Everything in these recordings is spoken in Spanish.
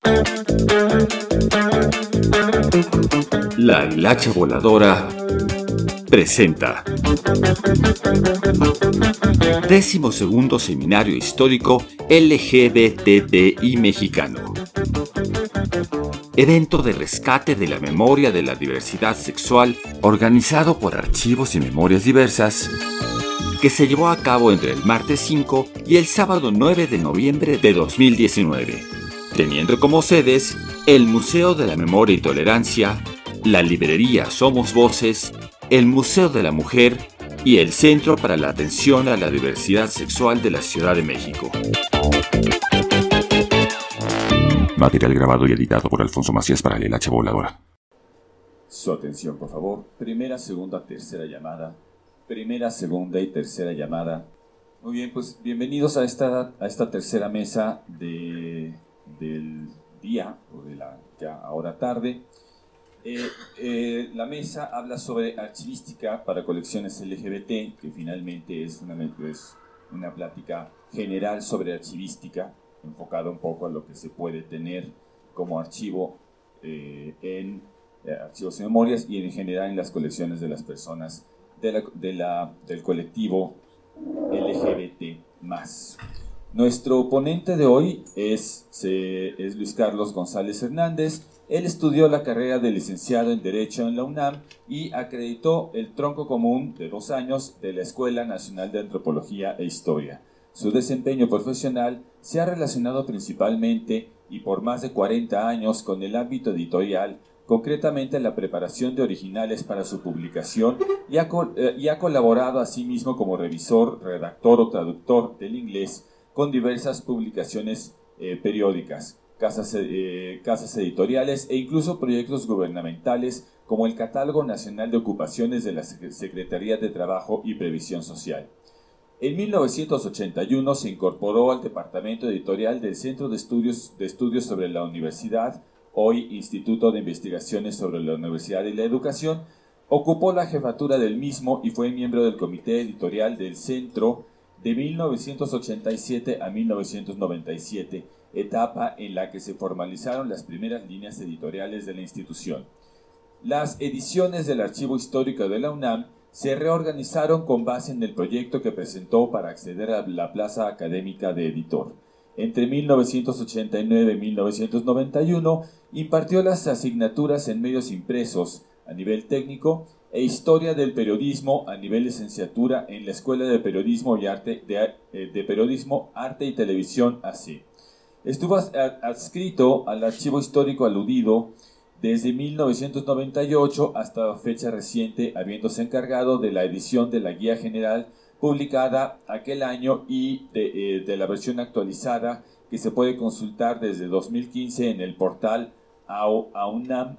La Hilacha Voladora presenta 12º Seminario Histórico LGBTI Mexicano. Evento de rescate de la memoria de la diversidad sexual organizado por Archivos y Memorias Diversas, que se llevó a cabo entre el martes 5 y el sábado 9 de noviembre de 2019, teniendo como sedes el Museo de la Memoria y Tolerancia, la librería Somos Voces, el Museo de la Mujer y el Centro para la Atención a la Diversidad Sexual de la Ciudad de México. Material grabado y editado por Alfonso Macías para La Hilacha Voladora. Su atención, por favor. Primera, segunda, tercera llamada. Primera, segunda y tercera llamada. Muy bien, pues bienvenidos a esta tercera mesa del día, o de la ya ahora tarde. La mesa habla sobre archivística para colecciones LGBT, que finalmente es una plática general sobre archivística, enfocada un poco a lo que se puede tener como archivo en archivos y memorias y en general en las colecciones de las personas del colectivo LGBT+. Nuestro ponente de hoy es Luis Carlos González Hernández. Él estudió la carrera de licenciado en Derecho en la UNAM y acreditó el tronco común de 2 años de la Escuela Nacional de Antropología e Historia. Su desempeño profesional se ha relacionado principalmente y por más de 40 años con el ámbito editorial, concretamente la preparación de originales para su publicación, y ha colaborado asimismo como revisor, redactor o traductor del inglés con diversas publicaciones periódicas, casas editoriales e incluso proyectos gubernamentales como el Catálogo Nacional de Ocupaciones de la Secretaría de Trabajo y Previsión Social. En 1981 se incorporó al departamento editorial del Centro de Estudios sobre la Universidad, hoy Instituto de Investigaciones sobre la Universidad y la Educación. Ocupó la jefatura del mismo y fue miembro del comité editorial del centro de 1987 a 1997, etapa en la que se formalizaron las primeras líneas editoriales de la institución. Las ediciones del Archivo Histórico de la UNAM se reorganizaron con base en el proyecto que presentó para acceder a la plaza académica de editor. Entre 1989 y 1991 impartió las asignaturas en medios impresos a nivel técnico e historia del periodismo a nivel licenciatura en la Escuela de Periodismo y Arte Arte y Televisión AC. Estuvo adscrito al archivo histórico aludido desde 1998 hasta fecha reciente, habiéndose encargado de la edición de la Guía General publicada aquel año y de la versión actualizada que se puede consultar desde 2015 en el portal AHUNAM.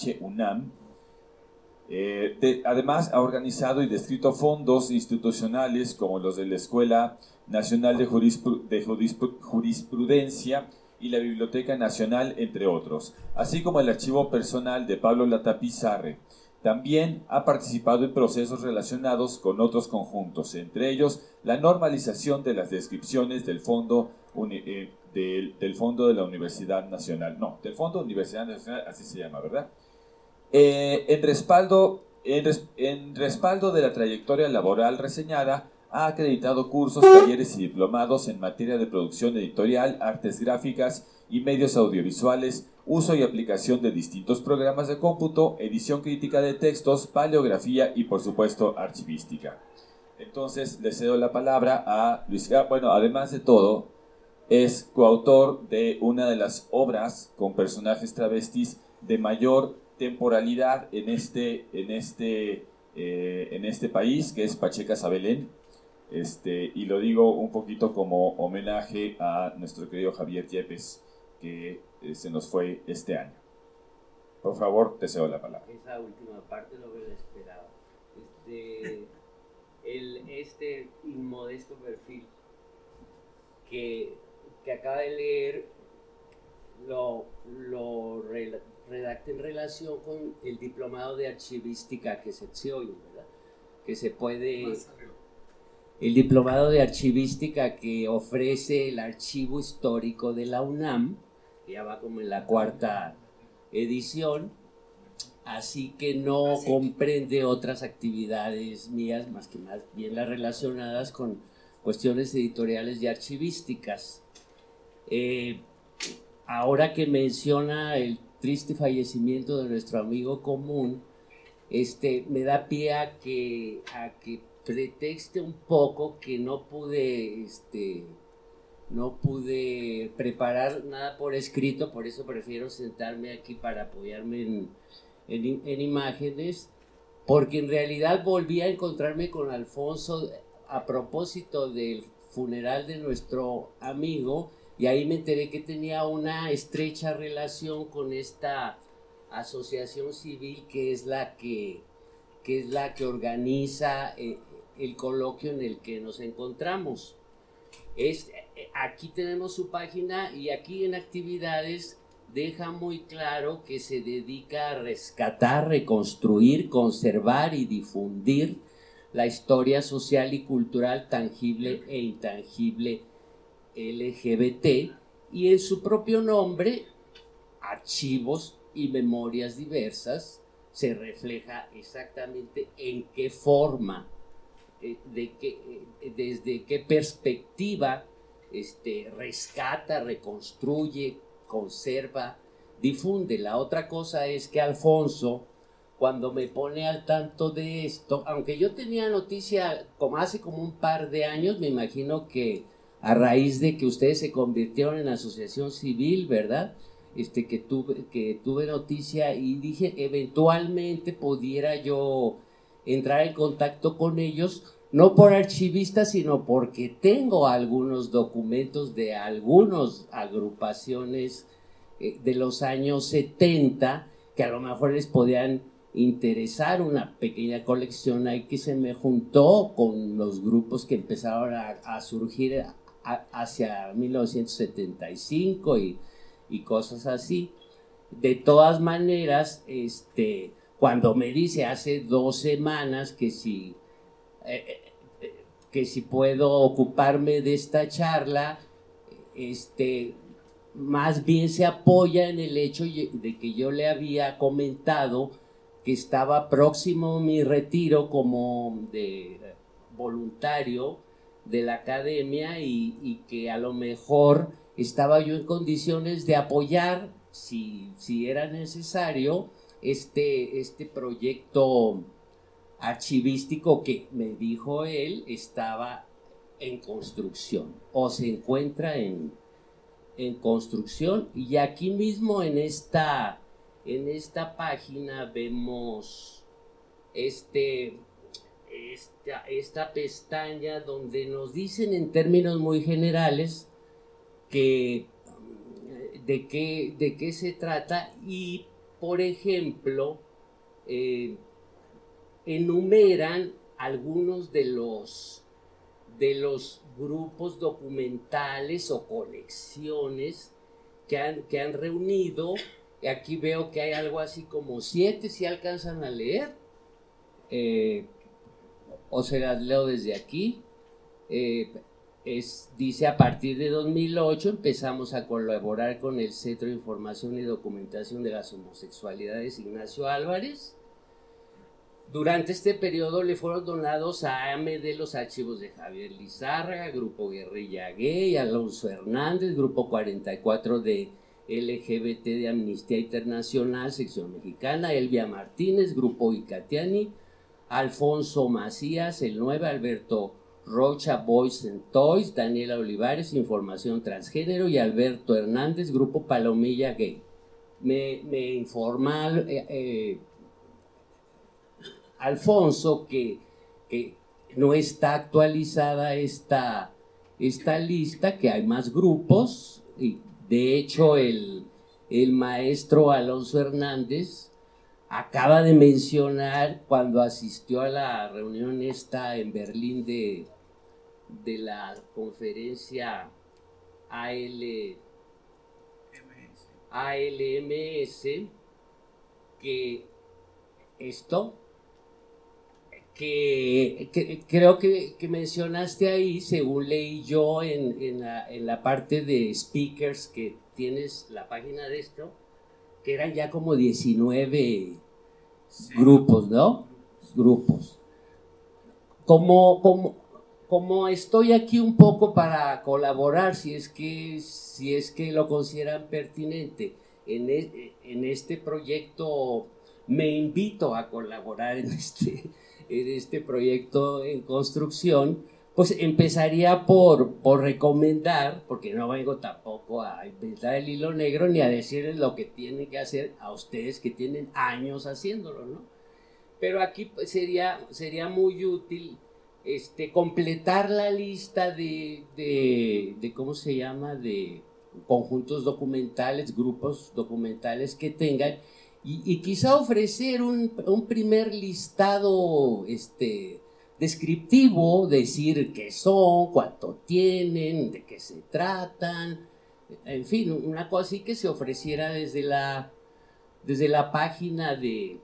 Además, ha organizado y descrito fondos institucionales como los de la Escuela Nacional de Jurisprudencia y la Biblioteca Nacional, entre otros, así como el archivo personal de Pablo Latapizarre. También ha participado en procesos relacionados con otros conjuntos, entre ellos la normalización de las descripciones del Fondo del Fondo de la Universidad Nacional. No, del Fondo Universidad Nacional, así se llama, ¿verdad? En respaldo de la trayectoria laboral reseñada, ha acreditado cursos, talleres y diplomados en materia de producción editorial, artes gráficas y medios audiovisuales, uso y aplicación de distintos programas de cómputo, edición crítica de textos, paleografía y, por supuesto, archivística. Entonces, le cedo la palabra a Luis. Bueno, además de todo, es coautor de una de las obras con personajes travestis de mayor temporalidad en este país, que es Pachecas a Belén. Y lo digo un poquito como homenaje a nuestro querido Javier Yepes, que se nos fue este año. Por favor, te cedo la palabra. Esa última parte no me la esperaba. Este inmodesto perfil que acaba de leer lo redacta en relación con el diplomado de archivística que se oye, ¿verdad? Que se puede... El diplomado de archivística que ofrece el Archivo Histórico de la UNAM ya va como en la 4ª edición, así que no comprende otras actividades mías más bien las relacionadas con cuestiones editoriales y archivísticas. Ahora que menciona el triste fallecimiento de nuestro amigo común, me da pie a que pretexte un poco que no pude preparar nada por escrito, por eso prefiero sentarme aquí para apoyarme en imágenes, porque en realidad volví a encontrarme con Alfonso a propósito del funeral de nuestro amigo, y ahí me enteré que tenía una estrecha relación con esta asociación civil que es la que organiza el coloquio en el que nos encontramos. Aquí tenemos su página, y aquí en actividades deja muy claro que se dedica a rescatar, reconstruir, conservar y difundir la historia social y cultural tangible e intangible LGBT, y en su propio nombre, Archivos y Memorias Diversas, se refleja exactamente en qué forma, desde qué perspectiva rescata, reconstruye, conserva, difunde. La otra cosa es que Alfonso, cuando me pone al tanto de esto, aunque yo tenía noticia hace como un par de años, me imagino que a raíz de que ustedes se convirtieron en asociación civil, ¿verdad? Que tuve noticia, y dije eventualmente pudiera yo entrar en contacto con ellos, no por archivista, sino porque tengo algunos documentos de algunas agrupaciones de los años 70 que a lo mejor les podían interesar, una pequeña colección ahí que se me juntó con los grupos que empezaron a surgir hacia 1975 y cosas así. De todas maneras, cuando me dice hace 2 semanas que si puedo ocuparme de esta charla, más bien se apoya en el hecho de que yo le había comentado que estaba próximo a mi retiro como de voluntario de la academia, y que a lo mejor estaba yo en condiciones de apoyar, si era necesario, este proyecto archivístico que, me dijo él, estaba en construcción o se encuentra en construcción. Y aquí mismo en esta página vemos esta pestaña donde nos dicen en términos muy generales de qué se trata, y por ejemplo enumeran algunos de los grupos documentales o colecciones que han reunido. Aquí veo que hay algo así como 7, si alcanzan a leer, o se las leo desde aquí. Dice: a partir de 2008 empezamos a colaborar con el Centro de Información y Documentación de las Homosexualidades Ignacio Álvarez. Durante este periodo le fueron donados a AMD los archivos de Javier Lizárraga, Grupo Guerrilla Gay, Alonso Hernández, Grupo 44 de LGBT de Amnistía Internacional, Sección Mexicana, Elvia Martínez, Grupo Icatiani, Alfonso Macías, El 9, Alberto Rocha, Boys and Toys, Daniela Olivares, Información Transgénero, y Alberto Hernández, Grupo Palomilla Gay. Me informa Alfonso que no está actualizada esta lista, que hay más grupos, y de hecho el maestro Alonso Hernández acaba de mencionar, cuando asistió a la reunión en Berlín de la conferencia ALMS, que creo que mencionaste ahí, según leí yo en la parte de speakers que tienes la página de esto, que eran ya como 19 grupos, ¿no? Grupos. Como estoy aquí un poco para colaborar, si es que lo consideran pertinente en este proyecto, me invito a colaborar en este proyecto en construcción, pues empezaría por recomendar, porque no vengo tampoco a inventar el hilo negro ni a decirles lo que tienen que hacer a ustedes que tienen años haciéndolo, ¿no? Pero aquí pues, sería muy útil completar la lista de ¿cómo se llama? De conjuntos documentales, grupos documentales que tengan, y quizá ofrecer un primer listado descriptivo, decir qué son, cuánto tienen, de qué se tratan, en fin, una cosa así que se ofreciera desde la página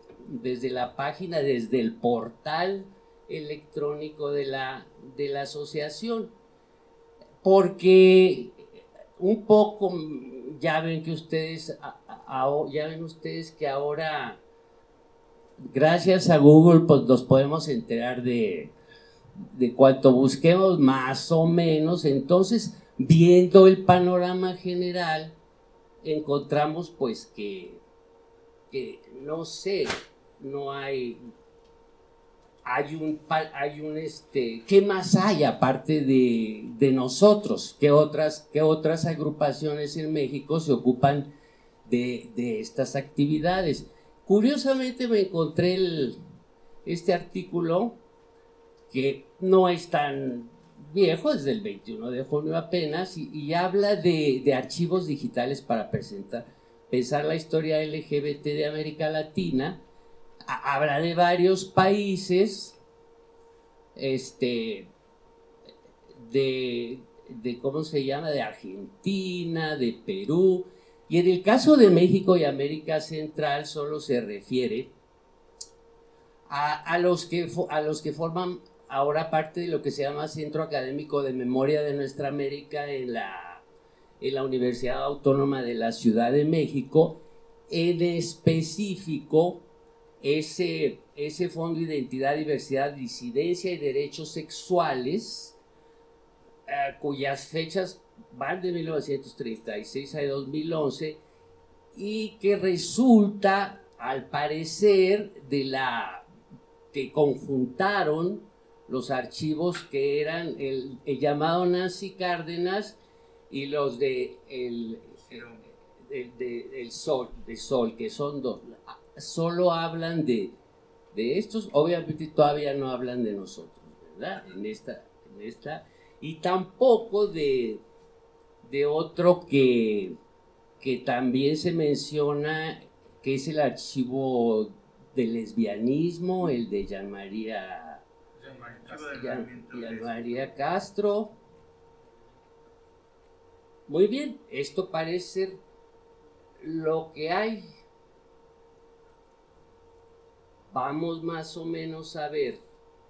desde el portal electrónico de la asociación, porque un poco ya ven ustedes que ahora gracias a Google pues nos podemos enterar de cuanto busquemos más o menos. Entonces, viendo el panorama general, encontramos pues que no sé, no hay ¿qué más hay aparte de nosotros? ¿Qué otras agrupaciones en México se ocupan de estas actividades? Curiosamente me encontré este artículo, que no es tan viejo, es del 21 de junio apenas, y habla de archivos digitales para pensar la historia LGBT de América Latina. Habla de varios países, de ¿cómo se llama? De Argentina, de Perú, y en el caso de México y América Central solo se refiere a los que forman ahora parte de lo que se llama Centro Académico de Memoria de Nuestra América en la Universidad Autónoma de la Ciudad de México, en específico ese Fondo de Identidad, Diversidad, Disidencia y Derechos Sexuales, cuyas fechas van de 1936 a 2011, y que resulta, al parecer, que conjuntaron los archivos que eran el llamado Nancy Cárdenas y los de Sol, que son dos. Solo hablan de estos, obviamente todavía no hablan de nosotros, ¿verdad? En esta y tampoco de otro que también se menciona, que es el archivo del lesbianismo, el de Jean María Castro. Muy bien, esto parece ser lo que hay. Vamos más o menos a ver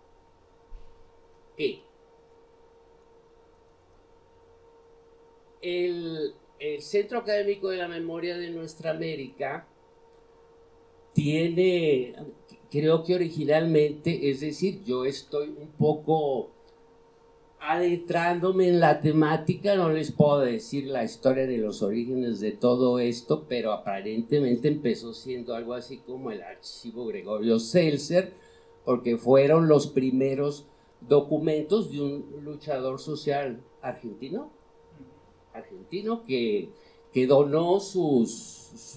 que el Centro Académico de la Memoria de Nuestra América tiene, creo que originalmente, es decir, yo estoy un poco adentrándome en la temática, no les puedo decir la historia de los orígenes de todo esto, pero aparentemente empezó siendo algo así como el archivo Gregorio Seltzer, porque fueron los primeros documentos de un luchador social argentino que donó sus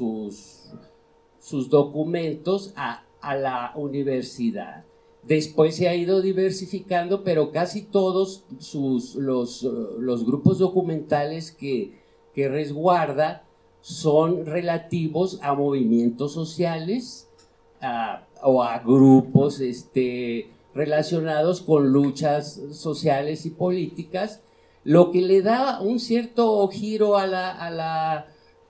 documentos a la universidad. Después se ha ido diversificando, pero casi todos los grupos documentales que resguarda son relativos a movimientos sociales o a grupos relacionados con luchas sociales y políticas, lo que le da un cierto giro a la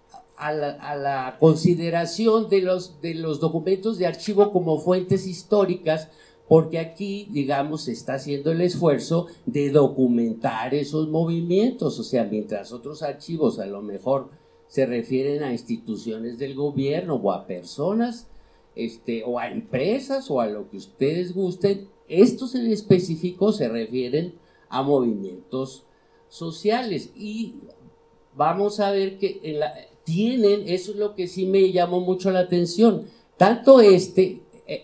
consideración de los documentos de archivo como fuentes históricas, porque aquí, digamos, se está haciendo el esfuerzo de documentar esos movimientos. O sea, mientras otros archivos a lo mejor se refieren a instituciones del gobierno o a personas, o a empresas o a lo que ustedes gusten. Estos en específico se refieren a movimientos sociales y vamos a ver que tienen, eso es lo que sí me llamó mucho la atención, tanto este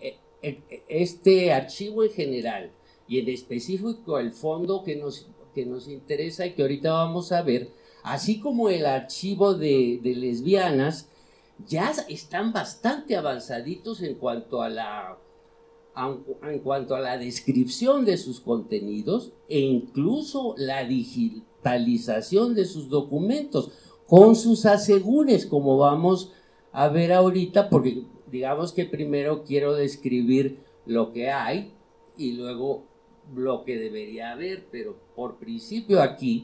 archivo en general y en específico el fondo que nos interesa y que ahorita vamos a ver, así como el archivo de lesbianas, ya están bastante avanzaditos en cuanto a la descripción de sus contenidos e incluso la digitalización de sus documentos con sus asegúnes, como vamos a ver ahorita, porque digamos que primero quiero describir lo que hay y luego lo que debería haber, pero por principio aquí,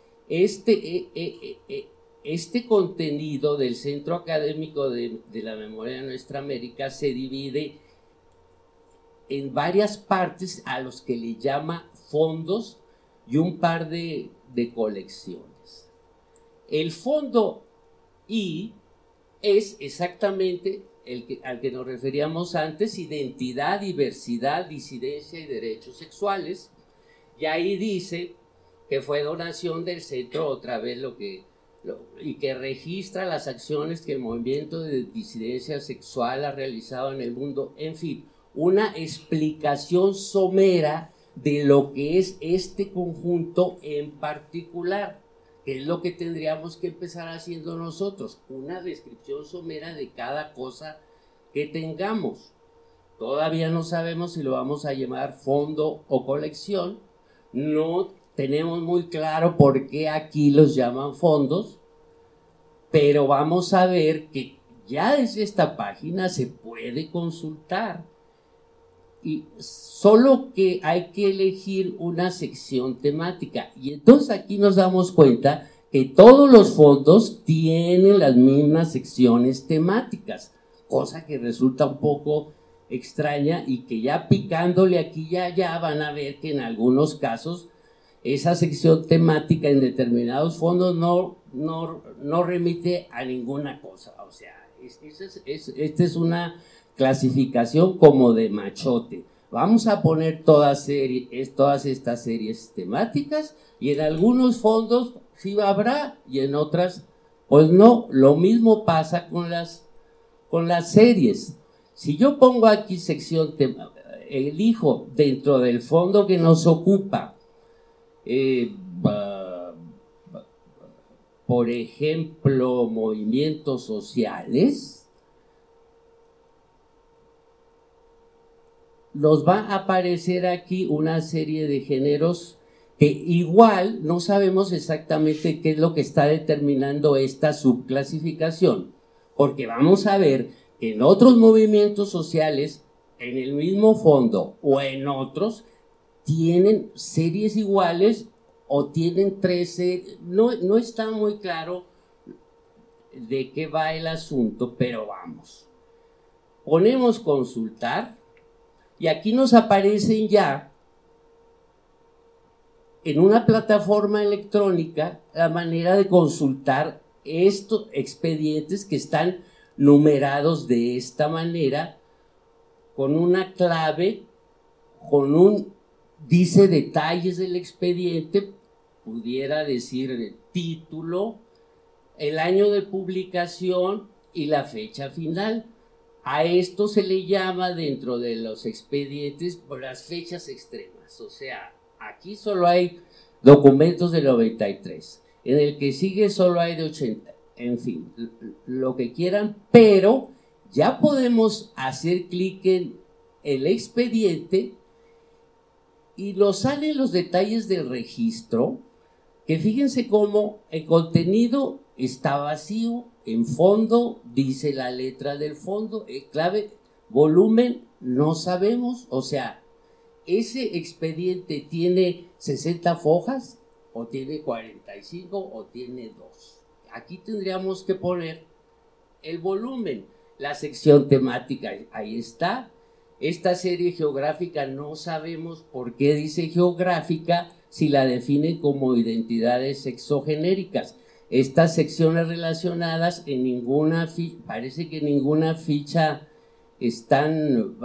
este contenido del Centro Académico de la Memoria de Nuestra América se divide en varias partes a los que le llama fondos y un par de colecciones. El fondo I es exactamente al que nos referíamos antes: identidad, diversidad, disidencia y derechos sexuales, y ahí dice que fue donación del centro, otra vez y que registra las acciones que el movimiento de disidencia sexual ha realizado en el mundo, en fin, una explicación somera de lo que es este conjunto en particular, que es lo que tendríamos que empezar haciendo nosotros, una descripción somera de cada cosa que tengamos. Todavía no sabemos si lo vamos a llamar fondo o colección, no tenemos muy claro por qué aquí los llaman fondos, pero vamos a ver que ya desde esta página se puede consultar. Y solo que hay que elegir una sección temática. Y entonces aquí nos damos cuenta que todos los fondos tienen las mismas secciones temáticas, cosa que resulta un poco extraña y que ya picándole aquí y allá van a ver que en algunos casos esa sección temática en determinados fondos no remite a ninguna cosa. O sea, esta es una clasificación como de machote. Vamos a poner todas estas series temáticas y en algunos fondos sí habrá y en otras pues no. Lo mismo pasa con las series. Si yo pongo aquí sección elijo dentro del fondo que nos ocupa, por ejemplo, movimientos sociales, nos va a aparecer aquí una serie de géneros que igual no sabemos exactamente qué es lo que está determinando esta subclasificación, porque vamos a ver que en otros movimientos sociales, en el mismo fondo o en otros, tienen series iguales o tienen 13, no está muy claro de qué va el asunto, pero vamos. Ponemos consultar y aquí nos aparecen ya en una plataforma electrónica la manera de consultar estos expedientes que están numerados de esta manera, con una clave, dice detalles del expediente, pudiera decir el título, el año de publicación y la fecha final. A esto se le llama dentro de los expedientes las fechas extremas. O sea, aquí solo hay documentos del 93, en el que sigue solo hay de 80, en fin, lo que quieran, pero ya podemos hacer clic en el expediente y nos salen los detalles del registro, que fíjense cómo el contenido está vacío, en fondo dice la letra del fondo, clave, volumen, no sabemos. O sea, ese expediente tiene 60 fojas, o tiene 45, o tiene 2. Aquí tendríamos que poner el volumen, la sección temática, ahí está. Esta serie geográfica no sabemos por qué dice geográfica si la definen como identidades sexogenéricas. estas secciones relacionadas en ninguna parece que ninguna ficha están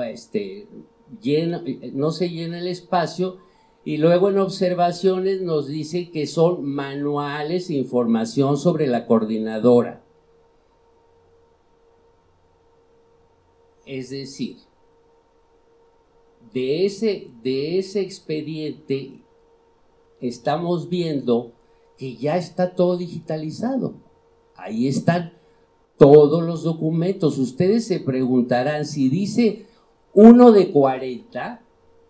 no se llena el espacio, y luego en observaciones nos dice que son manuales e información sobre la coordinadora. Es decir, de ese expediente estamos viendo que ya está todo digitalizado. Ahí están todos los documentos. Ustedes se preguntarán, si dice 1 de 40,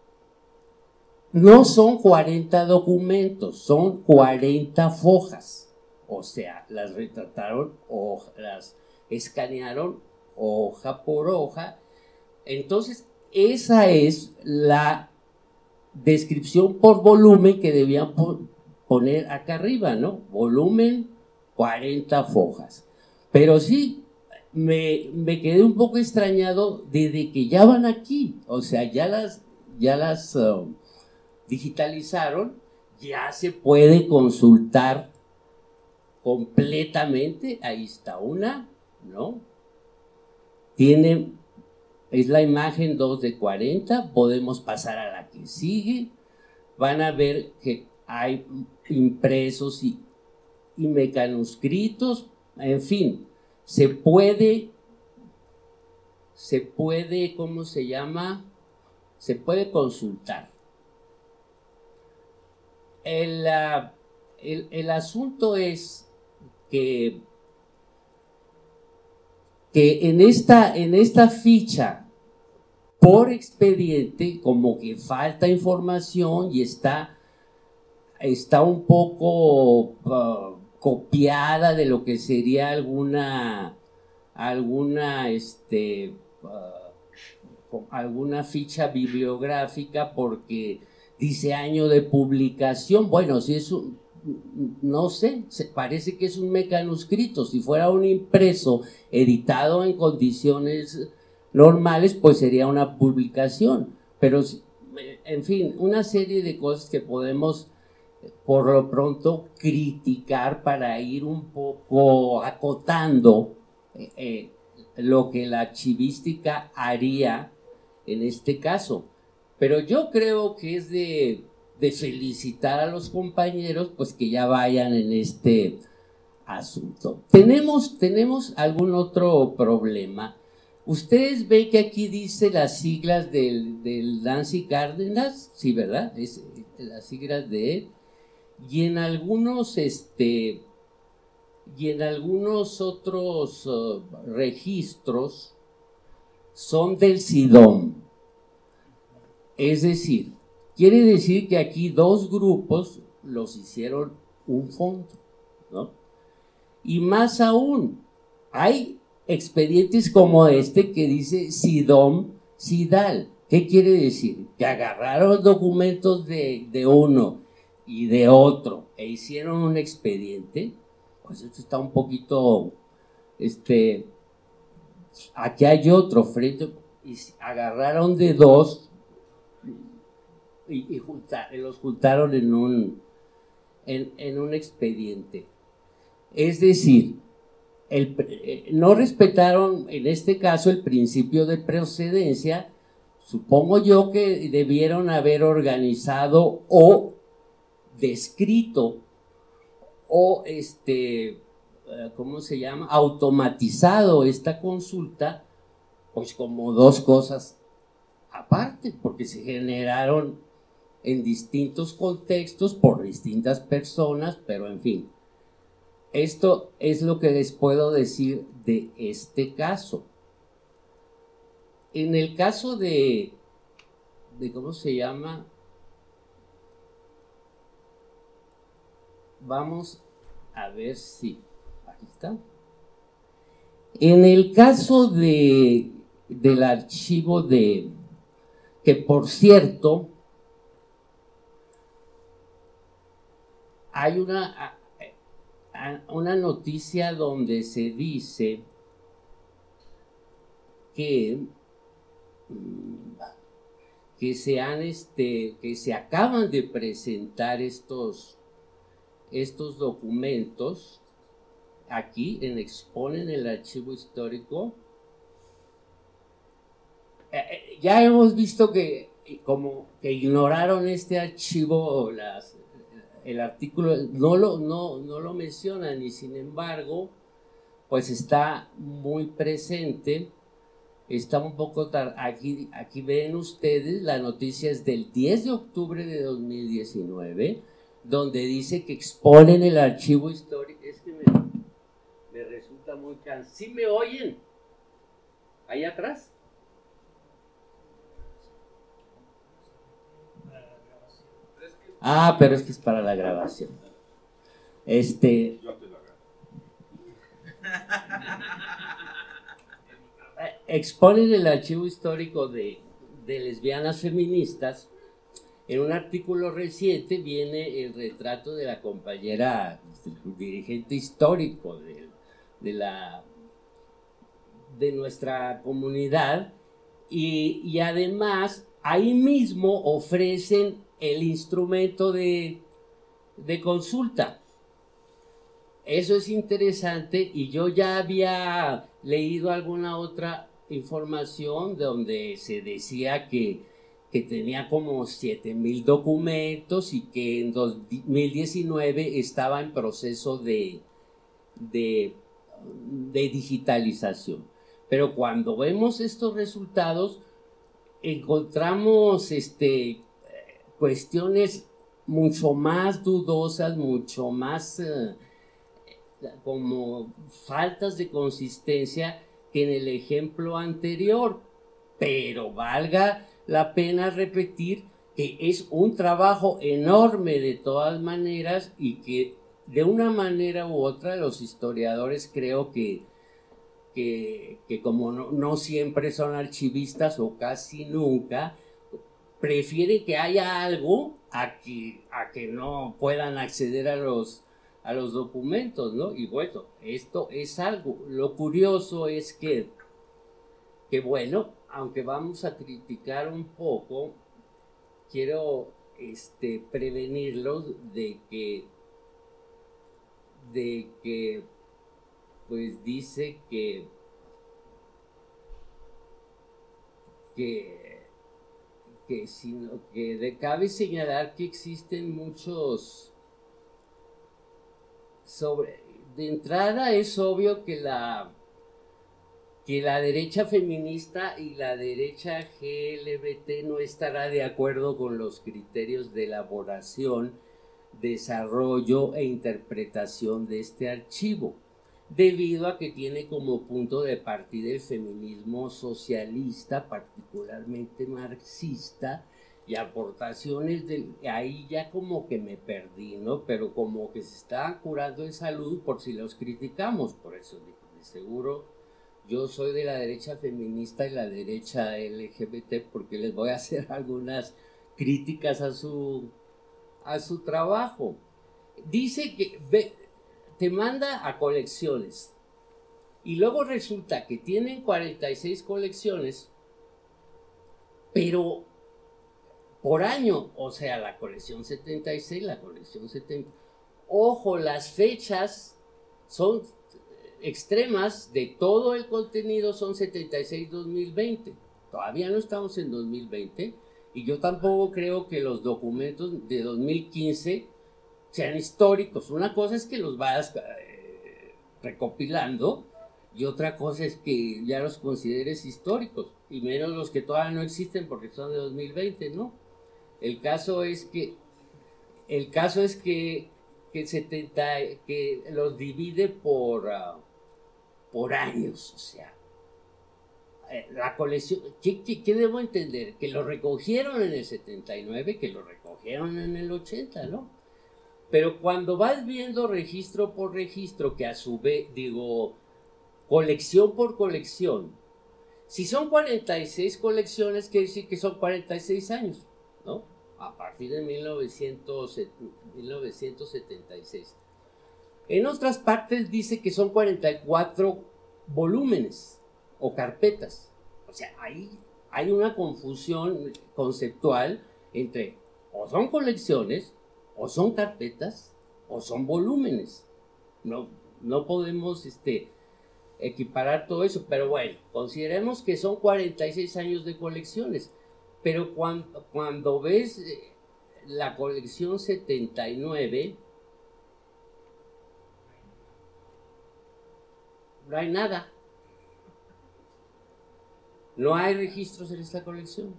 no son 40 documentos, son 40 fojas. O sea, las retrataron, las escanearon hoja por hoja. Entonces, esa es la descripción por volumen que debían poner acá arriba, ¿no? Volumen, 40 fojas. Pero sí, me quedé un poco extrañado desde que ya van aquí. O sea, ya las digitalizaron, ya se puede consultar completamente. Ahí está una, ¿no? Es la imagen 2 de 40, podemos pasar a la que sigue. Van a ver que hay impresos y mecanuscritos, en fin, se puede, ¿cómo se llama? Se puede consultar. El asunto es que en esta ficha por expediente como que falta información y está un poco copiada de lo que sería alguna ficha bibliográfica, porque dice año de publicación. Bueno, si es no sé, parece que es un mecanuscrito. Si fuera un impreso editado en condiciones normales, pues sería una publicación. Pero, en fin, una serie de cosas que podemos por lo pronto criticar para ir un poco acotando lo que la archivística haría en este caso. Pero yo creo que es de felicitar a los compañeros, pues que ya vayan en este asunto. ¿Tenemos algún otro problema? Ustedes ven que aquí dice las siglas del Nancy Cárdenas, sí, ¿verdad? Es las siglas de él. Y en algunos otros registros son del SIDOM. Es decir, quiere decir que aquí dos grupos los hicieron un fondo, ¿no? Y más aún, hay expedientes como este que dice SIDOM-SIDAL. ¿Qué quiere decir? Que agarraron documentos de uno y de otro e hicieron un expediente. Pues esto está un poquito, aquí hay otro frente, y agarraron de dos y los juntaron en un expediente. Es decir, no respetaron en este caso el principio de procedencia. Supongo yo que debieron haber organizado o descrito o ¿cómo se llama? Automatizado esta consulta, pues como dos cosas aparte, porque se generaron en distintos contextos por distintas personas, pero en fin. Esto es lo que les puedo decir de este caso. En el caso de ¿cómo se llama? Vamos a ver si aquí está. En el caso del archivo que por cierto hay una noticia donde se dice que se acaban de presentar estos documentos aquí exponen el archivo histórico. Ya hemos visto que como que ignoraron este archivo, el artículo no lo mencionan, y sin embargo pues está muy presente. Está un poco aquí ven ustedes, la noticia es del 10 de octubre de 2019, donde dice que exponen el archivo histórico. Es que me resulta muy cansado. ¿Sí me oyen? ¿Ahí atrás? Ah, pero es que es para la grabación. Yo te lo exponen el archivo histórico de lesbianas feministas. En un artículo reciente viene el retrato de la compañera, dirigente histórico de nuestra comunidad, y además ahí mismo ofrecen el instrumento de consulta. Eso es interesante, y yo ya había leído alguna otra información donde se decía que tenía como 7,000 documentos y que en 2019 estaba en proceso de digitalización. Pero cuando vemos estos resultados, encontramos cuestiones mucho más dudosas, mucho más como faltas de consistencia que en el ejemplo anterior. Pero valga la pena repetir que es un trabajo enorme de todas maneras, y que de una manera u otra los historiadores creo que como no siempre son archivistas, o casi nunca, prefieren que haya algo a que no puedan acceder a los documentos, ¿no? Y bueno, esto es algo. Lo curioso es que bueno, aunque vamos a criticar un poco, quiero prevenirlos de que pues dice que cabe señalar que existen muchos de entrada. Es obvio que la derecha feminista y la derecha LGBT no estará de acuerdo con los criterios de elaboración, desarrollo e interpretación de este archivo, debido a que tiene como punto de partida el feminismo socialista, particularmente marxista, y aportaciones ahí ya como que me perdí, ¿no? Pero como que se están curando en salud por si los criticamos. Por eso de seguro yo soy de la derecha feminista y la derecha LGBT, porque les voy a hacer algunas críticas a su trabajo. Dice que te manda a colecciones, y luego resulta que tienen 46 colecciones, pero por año, o sea, la colección 76, la colección 70. Ojo, las fechas son extremas de todo el contenido, son 76-2020. Todavía no estamos en 2020, y yo tampoco creo que los documentos de 2015 sean históricos. Una cosa es que los vayas recopilando, y otra cosa es que ya los consideres históricos, y menos los que todavía no existen porque son de 2020, ¿no? El caso es que que los divide por años. O sea, la colección, ¿qué debo entender? Que lo recogieron en el 79, que lo recogieron en el 80, ¿no? Pero cuando vas viendo registro por registro, que a su vez, colección por colección, si son 46 colecciones, quiere decir que son 46 años, ¿no? A partir de 1976. En otras partes dice que son 44 volúmenes o carpetas. O sea, hay una confusión conceptual entre o son colecciones, o son carpetas, o son volúmenes. No no podemos equiparar todo eso, pero bueno, consideremos que son 46 años de colecciones, pero cuando ves la colección 79, no hay nada, no hay registros en esta colección.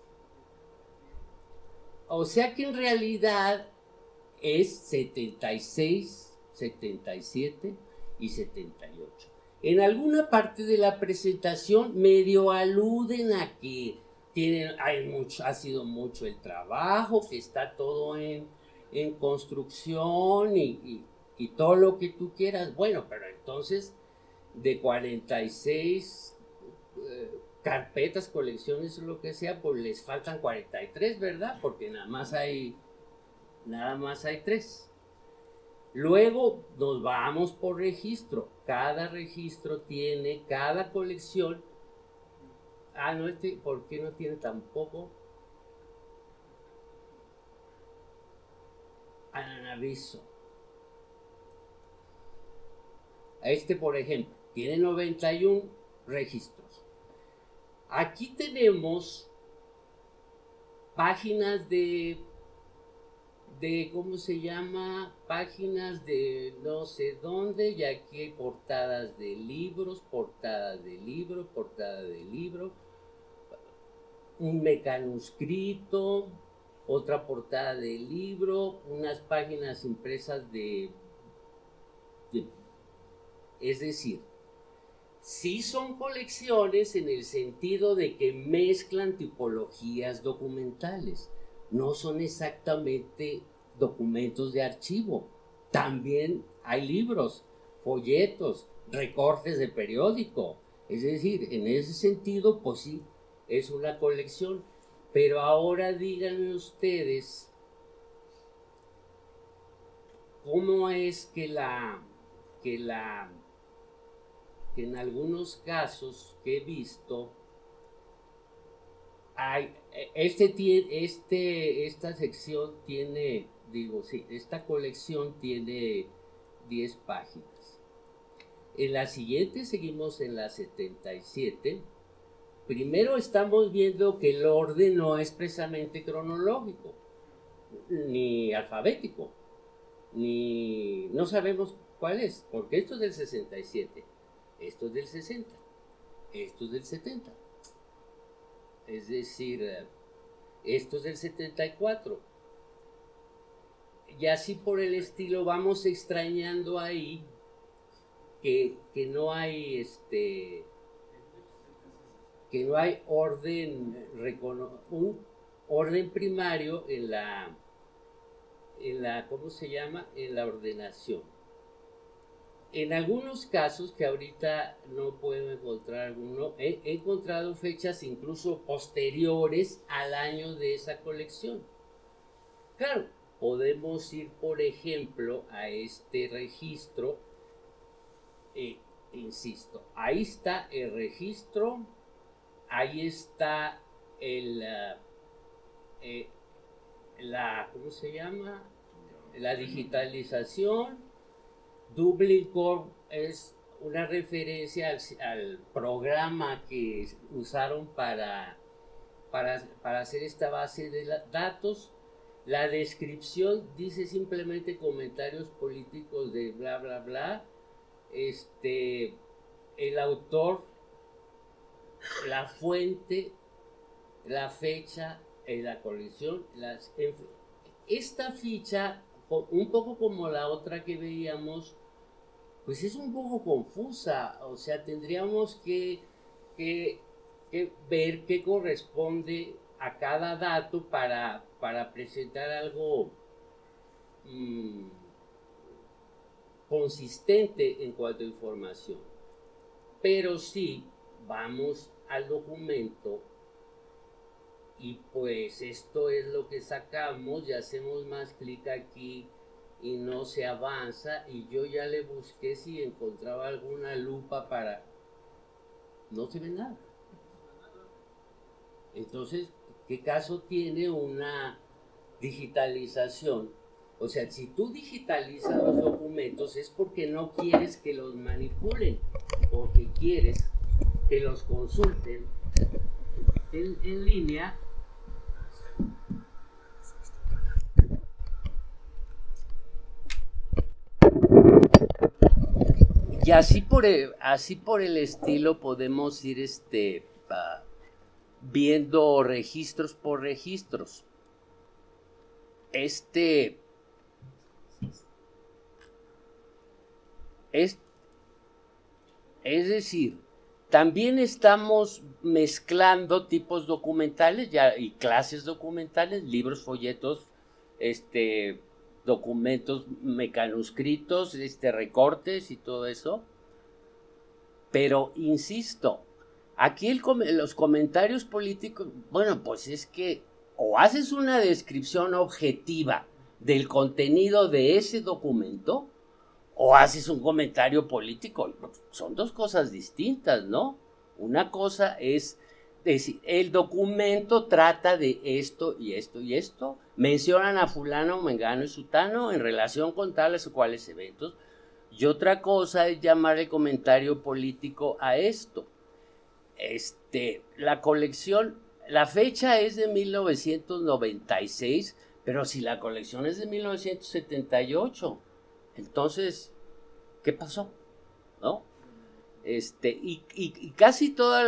O sea que en realidad es 76, 77 y 78. En alguna parte de la presentación medio aluden a que ha sido mucho el trabajo, que está todo en construcción y todo lo que tú quieras. Bueno, pero entonces de 46 carpetas, colecciones o lo que sea, pues les faltan 43, ¿verdad? Porque nada más hay 3. Luego nos vamos por registro. Cada registro tiene, cada colección. No, ¿por qué no tiene tampoco? Aviso. Por ejemplo, tiene 91 registros. Aquí tenemos páginas de ¿cómo se llama? Páginas de no sé dónde, y aquí hay portadas de libros, portada de libro, un mecanuscrito, otra portada de libro, unas páginas impresas es decir, sí son colecciones en el sentido de que mezclan tipologías documentales. No son exactamente documentos de archivo. También hay libros, folletos, recortes de periódico. Es decir, en ese sentido, pues sí, es una colección. Pero ahora díganme ustedes, ¿cómo es que en algunos casos que he visto, esta sección tiene, esta colección tiene 10 páginas. En la siguiente seguimos en la 77. Primero estamos viendo que el orden no es precisamente cronológico, ni alfabético, ni no sabemos cuál es, porque esto es del 67, esto es del 60, esto es del 70. Es decir, esto es del 74. Y así por el estilo vamos extrañando ahí que no hay orden, un orden primario en la ¿cómo se llama? En la ordenación. En algunos casos, que ahorita no puedo encontrar alguno, he encontrado fechas incluso posteriores al año de esa colección. Claro, podemos ir, por ejemplo, a este registro. Insisto, ahí está el registro, ahí está ¿cómo se llama? La digitalización. Dublin Core es una referencia al programa que usaron para hacer esta base de datos. La descripción dice simplemente comentarios políticos de bla bla bla. El autor, la fuente, la fecha, la colección, esta ficha, un poco como la otra que veíamos, pues es un poco confusa. O sea, tendríamos que ver qué corresponde a cada dato para presentar algo consistente en cuanto a información. Pero sí, vamos al documento y pues esto es lo que sacamos y hacemos más clic aquí y no se avanza, y yo ya le busqué si encontraba alguna lupa no se ve nada. Entonces, ¿qué caso tiene una digitalización? O sea, si tú digitalizas los documentos es porque no quieres que los manipulen, porque quieres que los consulten en línea. Y así por el estilo podemos ir viendo registros por registros. Es decir, también estamos mezclando tipos documentales y clases documentales, libros, folletos, documentos mecanuscritos, recortes y todo eso. Pero insisto, aquí los comentarios políticos, bueno, pues es que o haces una descripción objetiva del contenido de ese documento o haces un comentario político. Son dos cosas distintas, ¿no? Una cosa es decir, el documento trata de esto y esto y esto, mencionan a fulano, mengano y sutano en relación con tales o cuales eventos, y otra cosa es llamarle comentario político a esto. La colección, la fecha es de 1996, pero si la colección es de 1978, entonces, ¿qué pasó? ¿No? Y casi todas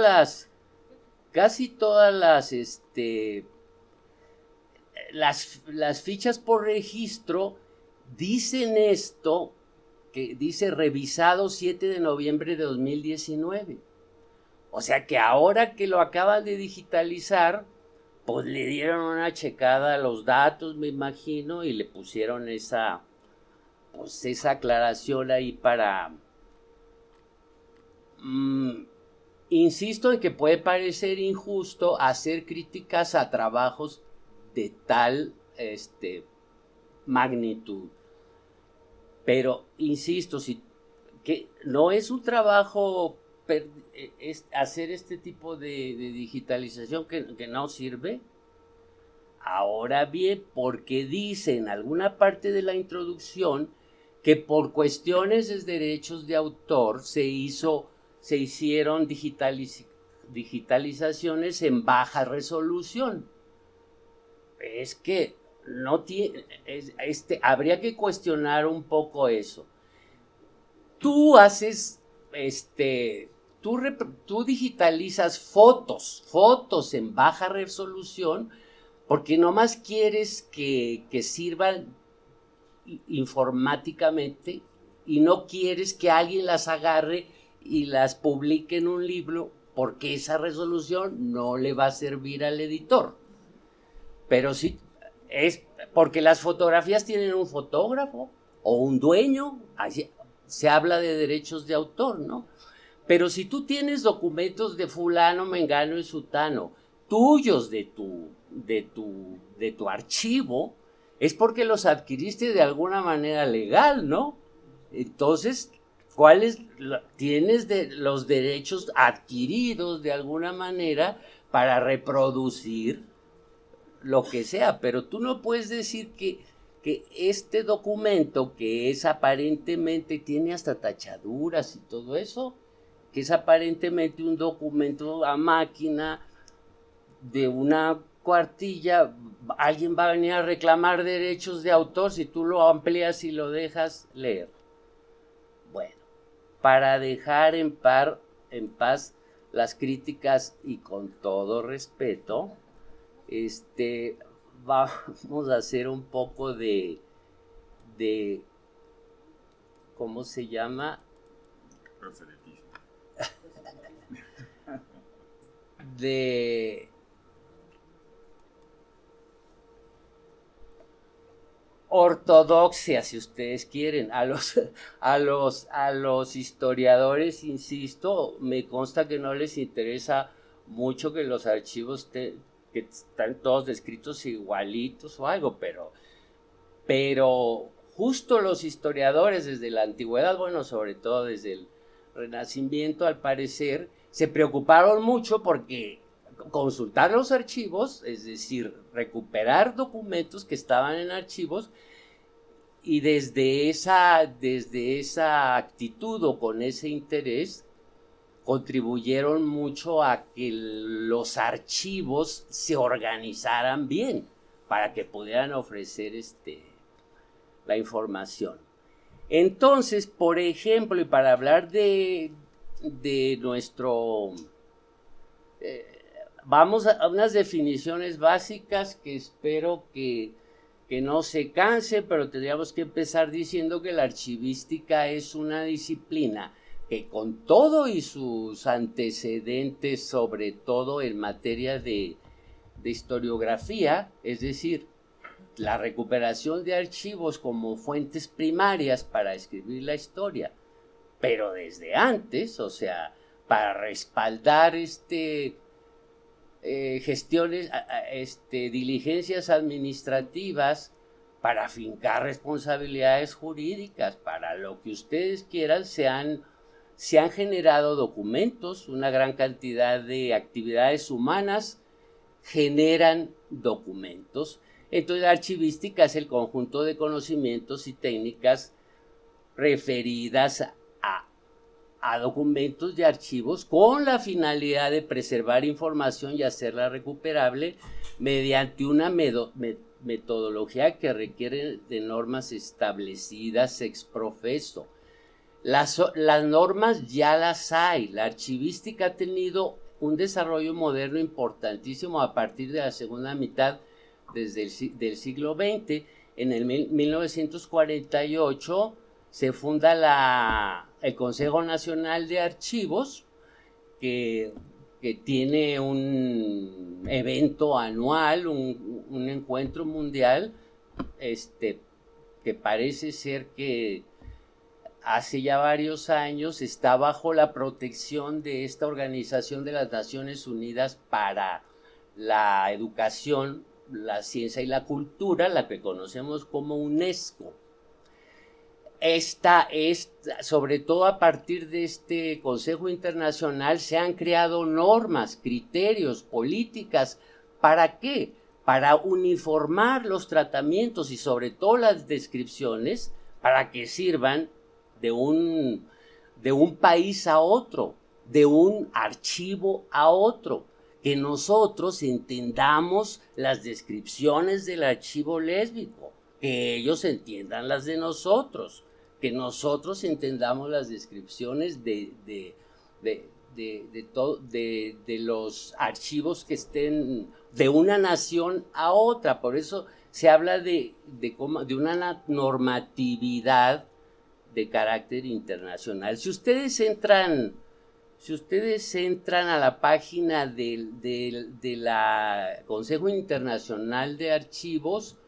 las fichas por registro dicen esto, que dice revisado 7 de noviembre de 2019. O sea que ahora que lo acaban de digitalizar, pues le dieron una checada a los datos, me imagino, y le pusieron esa aclaración ahí para... insisto en que puede parecer injusto hacer críticas a trabajos de tal magnitud. Pero, insisto, que no es un trabajo hacer este tipo de digitalización que no sirve. Ahora bien, porque dice en alguna parte de la introducción que por cuestiones de derechos de autor se hicieron digitalizaciones en baja resolución. Es que no tiene, habría que cuestionar un poco eso. Tú haces, tú digitalizas fotos en baja resolución porque nomás quieres que sirvan informáticamente y no quieres que alguien las agarre y las publique en un libro porque esa resolución no le va a servir al editor. Pero sí, es porque las fotografías tienen un fotógrafo o un dueño, así, se habla de derechos de autor, ¿no? Pero si tú tienes documentos de fulano, mengano y sutano, tuyos de tu archivo, es porque los adquiriste de alguna manera legal, ¿no? Entonces, tienes los derechos adquiridos de alguna manera para reproducir lo que sea, pero tú no puedes decir que este documento, que es aparentemente, tiene hasta tachaduras y todo eso, que es aparentemente un documento a máquina de una cuartilla, alguien va a venir a reclamar derechos de autor si tú lo amplías y lo dejas leer. Bueno, para dejar en paz las críticas y con todo respeto, vamos a hacer un poco de ¿cómo se llama? De ortodoxia, si ustedes quieren. A los historiadores, insisto, me consta que no les interesa mucho que los archivos que están todos descritos igualitos o algo, pero justo los historiadores desde la antigüedad, bueno, sobre todo desde el Renacimiento, al parecer, se preocuparon mucho porque consultar los archivos, es decir, recuperar documentos que estaban en archivos, y desde esa actitud o con ese interés contribuyeron mucho a que los archivos se organizaran bien para que pudieran ofrecer la información. Entonces, por ejemplo, y para hablar de nuestro... vamos a unas definiciones básicas que espero que no se canse, pero tendríamos que empezar diciendo que la archivística es una disciplina que con todo y sus antecedentes, sobre todo en materia de historiografía, es decir, la recuperación de archivos como fuentes primarias para escribir la historia, pero desde antes, o sea, para respaldar gestiones, diligencias administrativas, para afincar responsabilidades jurídicas, para lo que ustedes quieran, se han generado documentos, una gran cantidad de actividades humanas generan documentos. Entonces la archivística es el conjunto de conocimientos y técnicas referidas a documentos de archivos con la finalidad de preservar información y hacerla recuperable mediante una metodología que requiere de normas establecidas ex profeso. Las normas ya las hay. La archivística ha tenido un desarrollo moderno importantísimo a partir de la segunda mitad del siglo XX. En el 1948 se funda el Consejo Nacional de Archivos, que tiene un evento anual, un encuentro mundial, que parece ser que hace ya varios años está bajo la protección de esta Organización de las Naciones Unidas para la Educación, la Ciencia y la Cultura, la que conocemos como UNESCO. Sobre todo a partir de este Consejo Internacional se han creado normas, criterios, políticas. ¿Para qué? Para uniformar los tratamientos y sobre todo las descripciones para que sirvan de un país a otro, de un archivo a otro, que nosotros entendamos las descripciones del archivo lésbico, que ellos entiendan las de nosotros, que nosotros entendamos las descripciones de los archivos que estén de una nación a otra. Por eso se habla de una normatividad de carácter internacional. Si ustedes entran a la página de la Consejo Internacional de Archivos,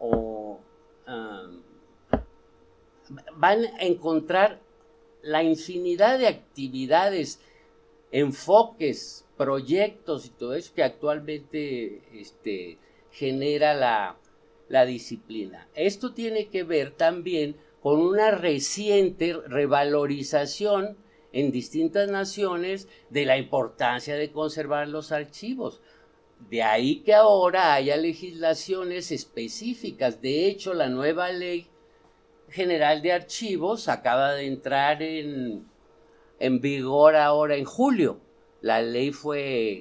van a encontrar la infinidad de actividades, enfoques, proyectos y todo eso que actualmente genera la disciplina. Esto tiene que ver también con una reciente revalorización en distintas naciones de la importancia de conservar los archivos. De ahí que ahora haya legislaciones específicas. De hecho, la nueva Ley General de Archivos acaba de entrar en vigor ahora en julio. La ley fue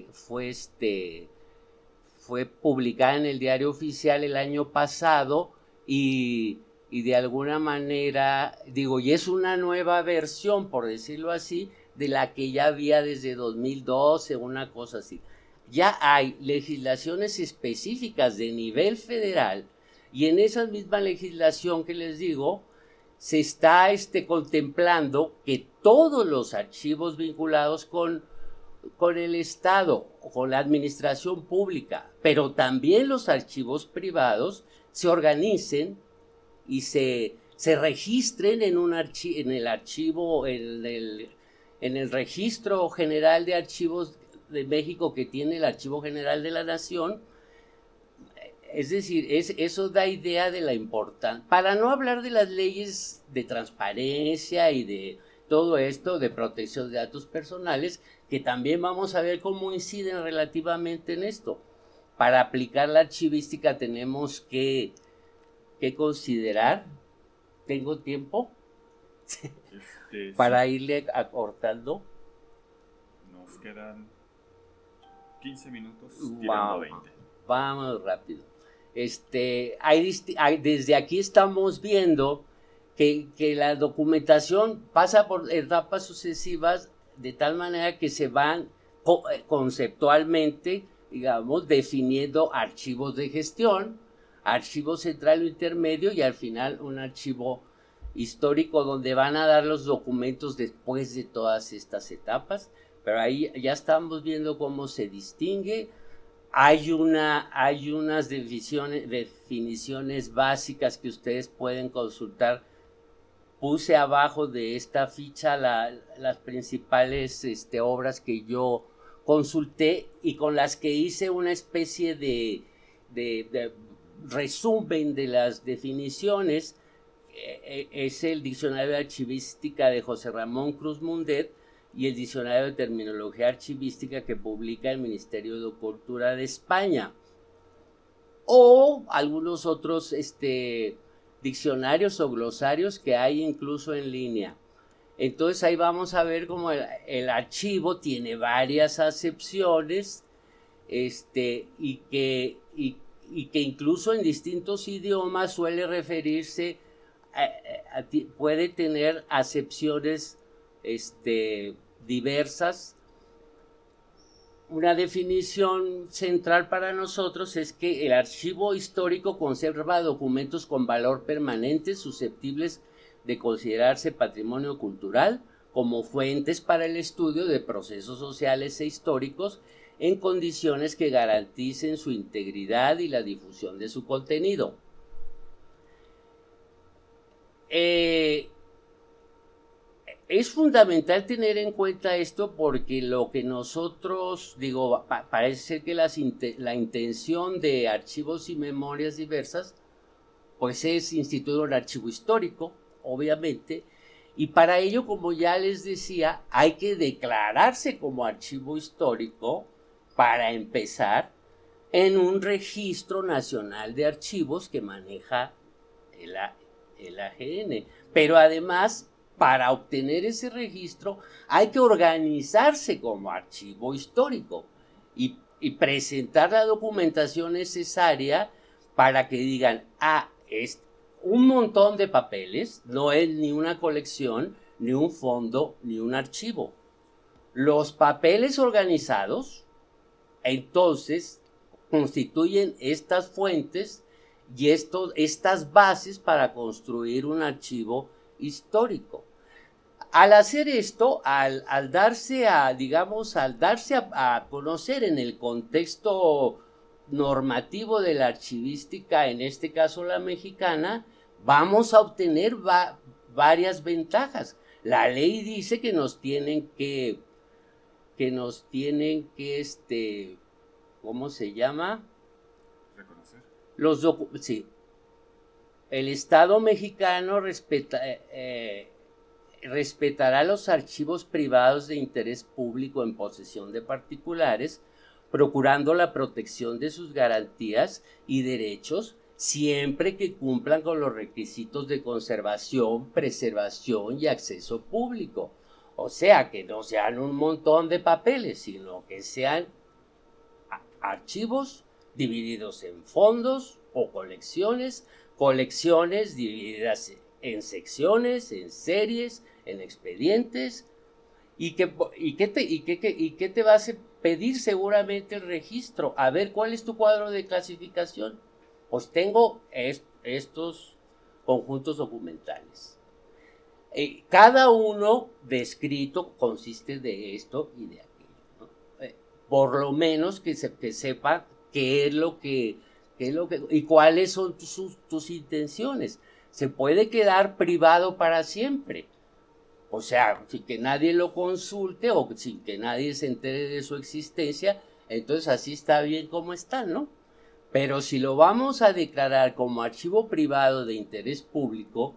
publicada en el Diario Oficial el año pasado y de alguna manera, y es una nueva versión, por decirlo así, de la que ya había desde 2012, una cosa así. Ya hay legislaciones específicas de nivel federal y en esa misma legislación que les digo, se está contemplando que todos los archivos vinculados con el Estado, con la administración pública, pero también los archivos privados, se organicen y se registren en el Registro General de Archivos de México, que tiene el Archivo General de la Nación. Es decir, eso da idea de la importancia, para no hablar de las leyes de transparencia y de todo esto de protección de datos personales, que también vamos a ver cómo inciden relativamente en esto. Para aplicar la archivística tenemos que considerar tengo tiempo para irle acortando. Nos quedan 15 minutos, tirando 20. Vamos rápido. Desde aquí estamos viendo que la documentación pasa por etapas sucesivas de tal manera que se van conceptualmente, digamos, definiendo archivos de gestión, archivo central o intermedio y al final un archivo histórico donde van a dar los documentos después de todas estas etapas. Pero ahí ya estamos viendo cómo se distingue. Hay unas definiciones básicas que ustedes pueden consultar. Puse abajo de esta ficha las principales obras que yo consulté y con las que hice una especie de resumen de las definiciones. Es el Diccionario de Archivística de José Ramón Cruz Mundet y el Diccionario de Terminología Archivística que publica el Ministerio de Cultura de España, o algunos otros diccionarios o glosarios que hay incluso en línea. Entonces ahí vamos a ver cómo el archivo tiene varias acepciones y que incluso en distintos idiomas suele referirse puede tener acepciones diversas. Una definición central para nosotros es que el archivo histórico conserva documentos con valor permanente susceptibles de considerarse patrimonio cultural como fuentes para el estudio de procesos sociales e históricos en condiciones que garanticen su integridad y la difusión de su contenido. Es fundamental tener en cuenta esto porque lo que nosotros, parece ser que la intención de archivos y memorias diversas, pues es instituir un archivo histórico, obviamente, y para ello, como ya les decía, hay que declararse como archivo histórico para empezar en un registro nacional de archivos que maneja el AGN, pero además para obtener ese registro hay que organizarse como archivo histórico y presentar la documentación necesaria para que digan, es un montón de papeles, no es ni una colección, ni un fondo, ni un archivo. Los papeles organizados, entonces, constituyen estas fuentes y estas bases para construir un archivo histórico. Al hacer esto, al darse a conocer en el contexto normativo de la archivística, en este caso la mexicana, vamos a obtener varias ventajas. La ley dice que nos tienen que ¿cómo se llama? Reconocer. Sí. El Estado mexicano respetará los archivos privados de interés público en posesión de particulares, procurando la protección de sus garantías y derechos siempre que cumplan con los requisitos de conservación, preservación y acceso público. O sea, que no sean un montón de papeles, sino que sean archivos divididos en fondos o colecciones divididas en secciones, en series, en expedientes, y qué te va a pedir seguramente el registro. A ver, ¿cuál es tu cuadro de clasificación? Pues tengo estos conjuntos documentales. Cada uno descrito consiste de esto y de aquello, ¿no? Por lo menos que sepa qué es lo que y cuáles son tus intenciones. Se puede quedar privado para siempre, o sea, sin que nadie lo consulte o sin que nadie se entere de su existencia, entonces así está bien como está, ¿no? Pero si lo vamos a declarar como archivo privado de interés público,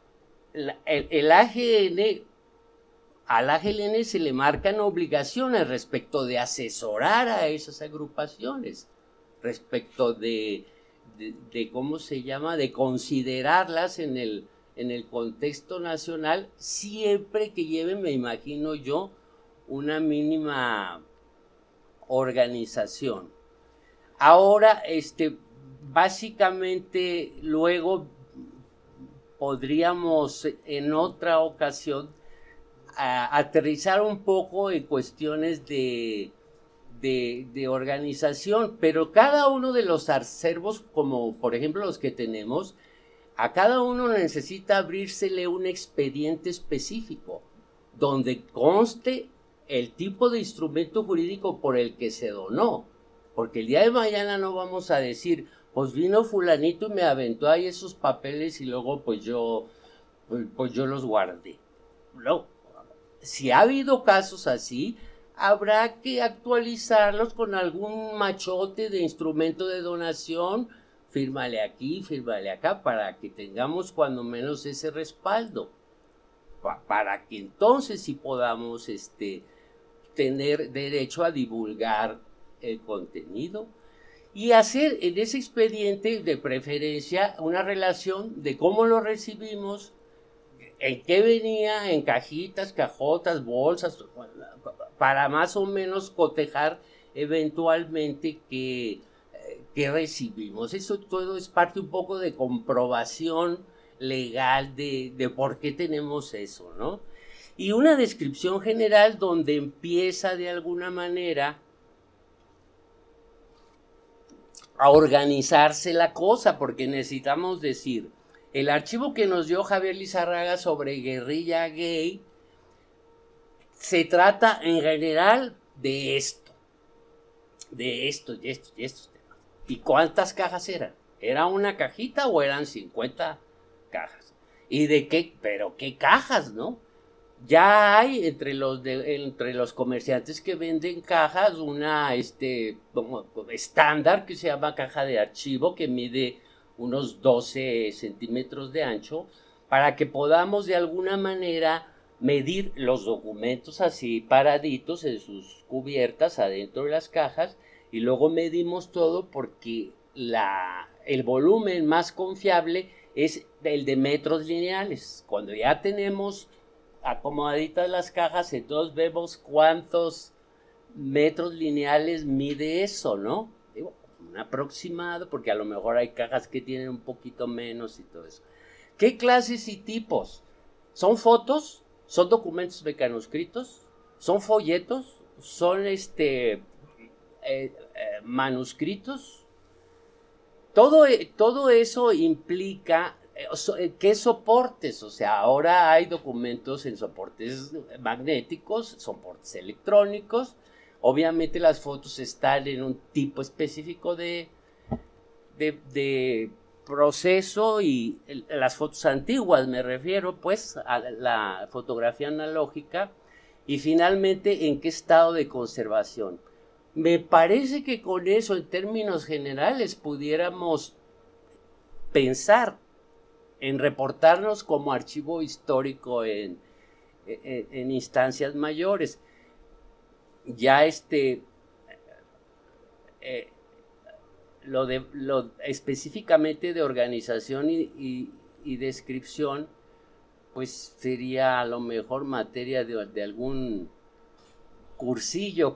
al AGN se le marcan obligaciones respecto de asesorar a esas agrupaciones, respecto de ¿cómo se llama?, de considerarlas en en el contexto nacional, siempre que lleven, me imagino yo, una mínima organización. Ahora, básicamente, luego podríamos en otra ocasión aterrizar un poco en cuestiones de organización, pero cada uno de los acervos, como por ejemplo los que tenemos, a cada uno necesita abrírsele un expediente específico donde conste el tipo de instrumento jurídico por el que se donó, porque el día de mañana no vamos a decir, pues vino fulanito y me aventó ahí esos papeles y luego pues yo los guardé. No, si ha habido casos así, habrá que actualizarlos con algún machote de instrumento de donación, fírmale aquí, fírmale acá, para que tengamos cuando menos ese respaldo, para que entonces sí podamos tener derecho a divulgar el contenido y hacer en ese expediente de preferencia una relación de cómo lo recibimos, en qué venía, en cajitas, cajotas, bolsas, para más o menos cotejar eventualmente que recibimos. Eso todo es parte un poco de comprobación legal de por qué tenemos eso, ¿no? Y una descripción general donde empieza de alguna manera a organizarse la cosa, porque necesitamos decir, el archivo que nos dio Javier Lizarraga sobre guerrilla gay se trata en general de esto y estos temas. ¿Y cuántas cajas eran? ¿Era una cajita o eran 50 cajas? ¿Y de qué? ¿Pero qué cajas, no? Ya hay entre los comerciantes que venden cajas una estándar que se llama caja de archivo, que mide unos 12 centímetros de ancho, para que podamos de alguna manera medir los documentos así paraditos en sus cubiertas adentro de las cajas, y luego medimos todo porque el volumen más confiable es el de metros lineales. Cuando ya tenemos acomodaditas las cajas, entonces vemos cuántos metros lineales mide eso, ¿no? Digo, un aproximado, porque a lo mejor hay cajas que tienen un poquito menos y todo eso. ¿Qué clases y tipos? ¿Son fotos? ¿Son documentos mecanuscritos? ¿Son folletos? ¿Son manuscritos? Todo eso implica ¿qué soportes? O sea, ahora hay documentos en soportes magnéticos, soportes electrónicos. Obviamente las fotos están en un tipo específico de proceso, y las fotos antiguas, me refiero pues a la fotografía analógica. Y finalmente, ¿en qué estado de conservación? Me parece que con eso, en términos generales, pudiéramos pensar en reportarnos como archivo histórico en instancias mayores. Ya lo específicamente de organización y descripción, pues sería a lo mejor materia de algún cursillo,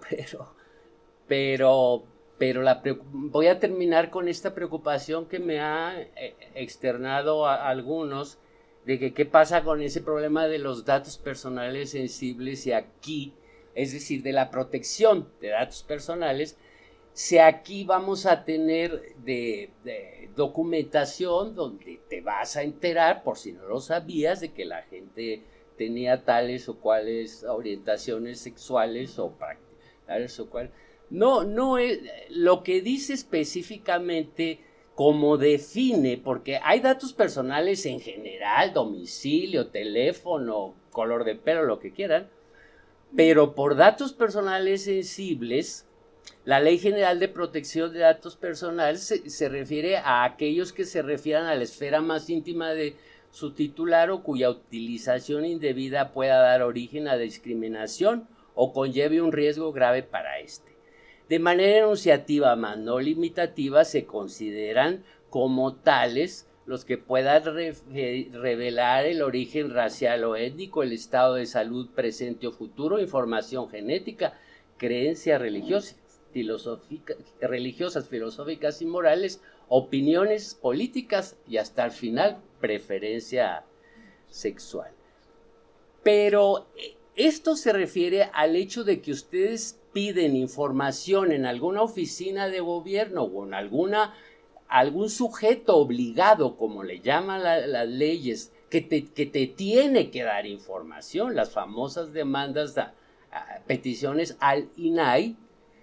pero voy a terminar con esta preocupación que me ha externado a algunos, de que qué pasa con ese problema de los datos personales sensibles, y aquí, es decir, de la protección de datos personales, si aquí vamos a tener de documentación donde te vas a enterar, por si no lo sabías, de que la gente tenía tales o cuales orientaciones sexuales o tales o cuales. No es lo que dice específicamente, como define, porque hay datos personales en general, domicilio, teléfono, color de pelo, lo que quieran, pero por datos personales sensibles, la Ley General de Protección de Datos Personales se refiere a aquellos que se refieran a la esfera más íntima de su titular o cuya utilización indebida pueda dar origen a discriminación o conlleve un riesgo grave para éste. De manera enunciativa, más no limitativa, se consideran como tales los que puedan revelar el origen racial o étnico, el estado de salud presente o futuro, información genética, creencias religiosas, filosóficas y morales, opiniones políticas y hasta el final, preferencia sexual. Pero esto se refiere al hecho de que ustedes piden información en alguna oficina de gobierno o en algún sujeto obligado, como le llaman las leyes, que te tiene que dar información, las famosas demandas, peticiones al INAI.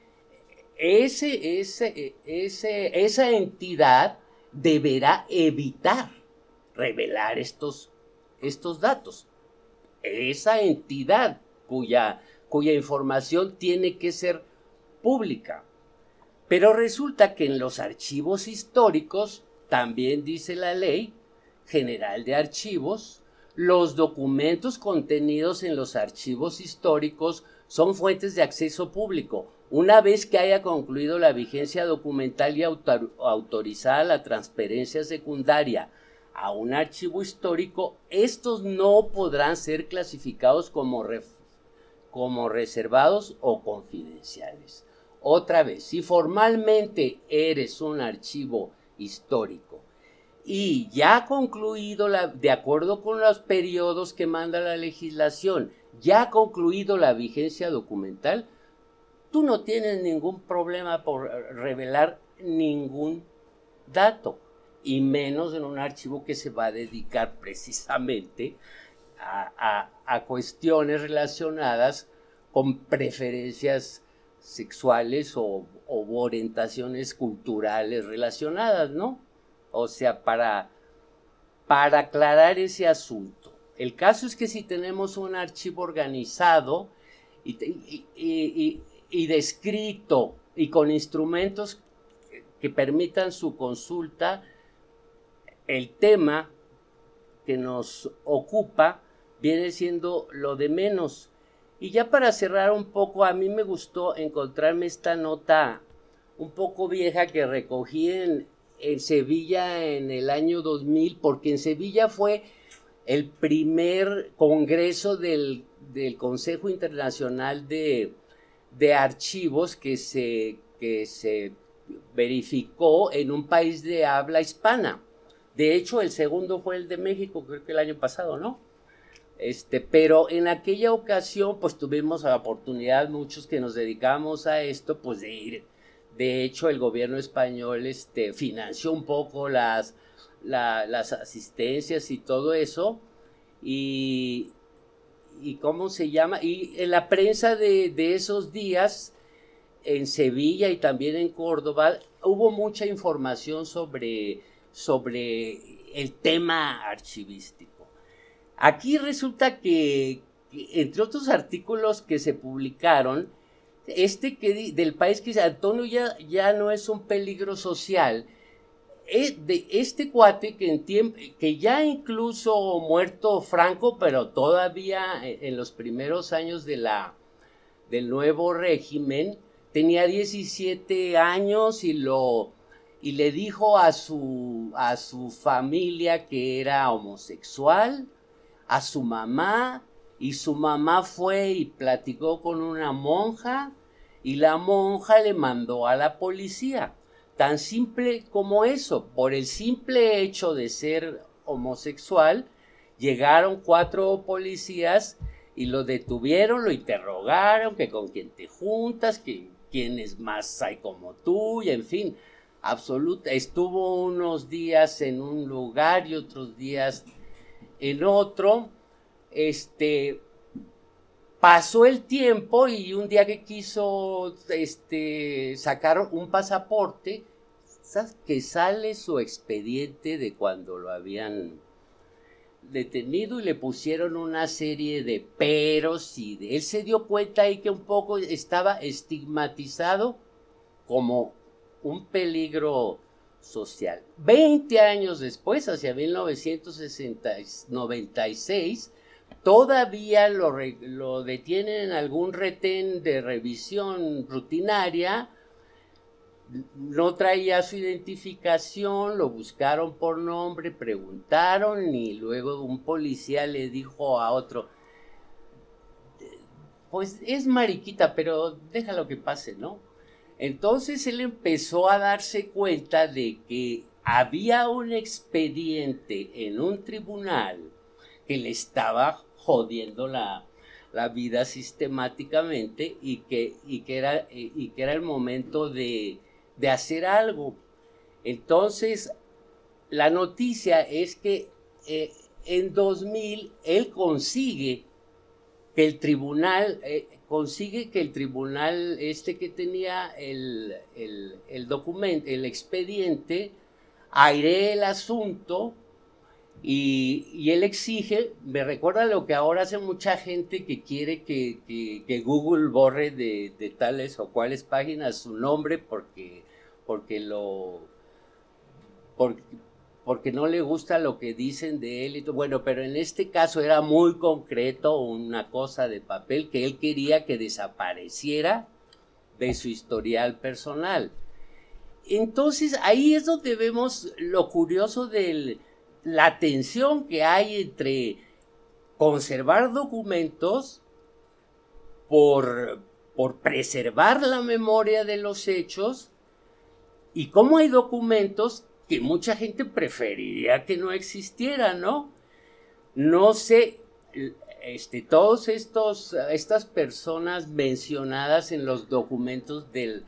Esa entidad deberá evitar revelar estos datos. Esa entidad cuya información tiene que ser pública. Pero resulta que en los archivos históricos, también dice la Ley General de Archivos, los documentos contenidos en los archivos históricos son fuentes de acceso público. Una vez que haya concluido la vigencia documental y autorizada la transferencia secundaria a un archivo histórico, estos no podrán ser clasificados como reservados o confidenciales. Otra vez, si formalmente eres un archivo histórico y ya concluido, de acuerdo con los periodos que manda la legislación, ya ha concluido la vigencia documental, tú no tienes ningún problema por revelar ningún dato, y menos en un archivo que se va a dedicar precisamente a cuestiones relacionadas con preferencias sexuales o orientaciones culturales relacionadas, ¿no? O sea, para aclarar ese asunto. El caso es que si tenemos un archivo organizado y descrito y con instrumentos que permitan su consulta, el tema que nos ocupa viene siendo lo de menos. Y ya para cerrar un poco, a mí me gustó encontrarme esta nota un poco vieja que recogí en Sevilla en el año 2000, porque en Sevilla fue el primer congreso del Consejo Internacional de Archivos que se verificó en un país de habla hispana. De hecho, el segundo fue el de México, creo que el año pasado, ¿no? Pero en aquella ocasión, pues tuvimos la oportunidad, muchos que nos dedicamos a esto, pues de ir. De hecho, el gobierno español financió un poco las asistencias y todo eso. Y ¿cómo se llama? Y en la prensa de esos días, en Sevilla y también en Córdoba, hubo mucha información sobre el tema archivístico. Aquí resulta que entre otros artículos que se publicaron, del país que dice Antonio ya no es un peligro social, de este cuate que ya incluso muerto Franco, pero todavía en los primeros años del nuevo régimen, tenía 17 años y le dijo a su familia que era homosexual, a su mamá, y su mamá fue y platicó con una monja, y la monja le mandó a la policía. Tan simple como eso, por el simple hecho de ser homosexual, llegaron 4 policías y lo detuvieron, lo interrogaron, que con quién te juntas, que quiénes más hay como tú, y en fin, estuvo unos días en un lugar y otros días en otro. Pasó el tiempo y un día que quiso sacar un pasaporte, que sale su expediente de cuando lo habían detenido y le pusieron una serie de peros y él se dio cuenta ahí que un poco estaba estigmatizado como un peligro social. 20 años después, hacia 1996, todavía lo detienen en algún retén de revisión rutinaria, no traía su identificación, lo buscaron por nombre, preguntaron y luego un policía le dijo a otro, pues es mariquita, pero déjalo que pase, ¿no? Entonces él empezó a darse cuenta de que había un expediente en un tribunal que le estaba jodiendo la vida sistemáticamente y que era el momento de hacer algo. Entonces, la noticia es que en 2000 él consigue que el tribunal que tenía el documento, el expediente, airee el asunto y él exige, me recuerda lo que ahora hace mucha gente que quiere que Google borre de tales o cuales páginas su nombre porque no le gusta lo que dicen de él y todo. Bueno, pero en este caso era muy concreto, una cosa de papel que él quería que desapareciera de su historial personal. Entonces ahí es donde vemos lo curioso de la tensión que hay entre conservar documentos por preservar la memoria de los hechos y cómo hay documentos que mucha gente preferiría que no existieran, ¿no? No sé, todos estas personas mencionadas en los documentos del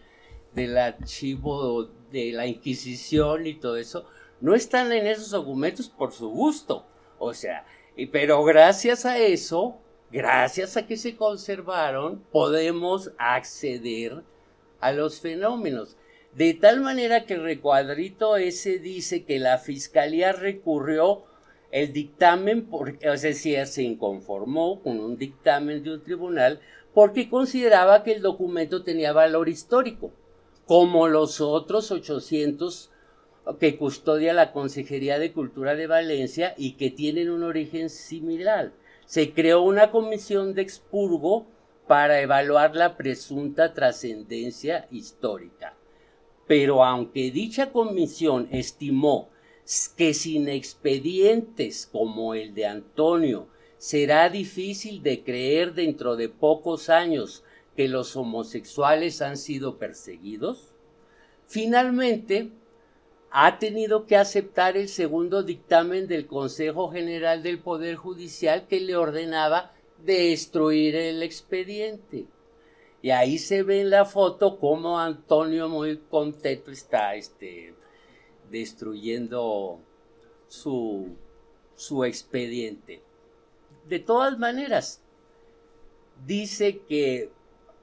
archivo de la Inquisición y todo eso, no están en esos documentos por su gusto, o sea, pero gracias a eso, gracias a que se conservaron, podemos acceder a los fenómenos. De tal manera que el recuadrito ese dice que la fiscalía recurrió el dictamen, es decir, se inconformó con un dictamen de un tribunal porque consideraba que el documento tenía valor histórico, como los otros 800 que custodia la Consejería de Cultura de Valencia y que tienen un origen similar. Se creó una comisión de expurgo para evaluar la presunta trascendencia histórica. Pero aunque dicha comisión estimó que sin expedientes como el de Antonio será difícil de creer dentro de pocos años que los homosexuales han sido perseguidos, finalmente ha tenido que aceptar el segundo dictamen del Consejo General del Poder Judicial que le ordenaba destruir el expediente. Y ahí se ve en la foto cómo Antonio muy contento está destruyendo su expediente. De todas maneras, dice que